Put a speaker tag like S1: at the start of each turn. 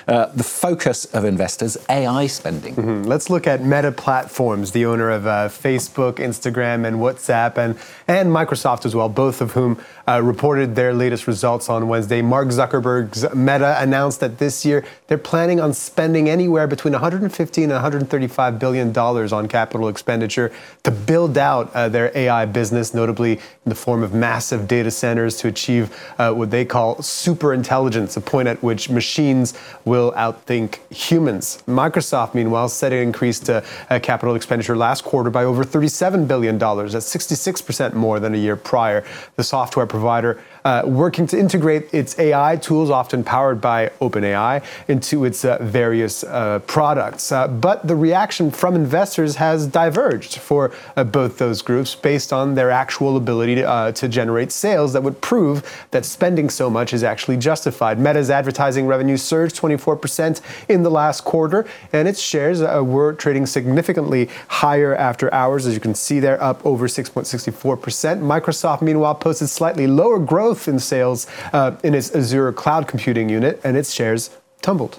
S1: the focus of investors, AI spending.
S2: Let's look at Meta Platforms, the owner of Facebook, Instagram, and WhatsApp, and Microsoft as well, both of whom reported their latest results on Wednesday. Mark Zuckerberg's Meta announced that this year they're planning on spending anywhere between $150 and $135 billion on capital expenditure to build out their AI business, notably in the form of massive data centers to achieve what they call super intelligence, a point at which machines will outthink humans. Microsoft, meanwhile, said it increased capital expenditure last quarter by over $37 billion. That's 66% more than a year prior. The software provider working to integrate its AI tools, often powered by OpenAI, into its various products. But the reaction from investors has diverged for both those groups based on their actual ability to generate sales that would prove that spending so much is actually justified. Meta's advertising revenue surged 24% in the last quarter, and its shares were trading significantly higher after hours. As you can see, they're up over 6.64%. Microsoft, meanwhile, posted slightly lower growth in sales in its Azure cloud computing unit, and its shares tumbled.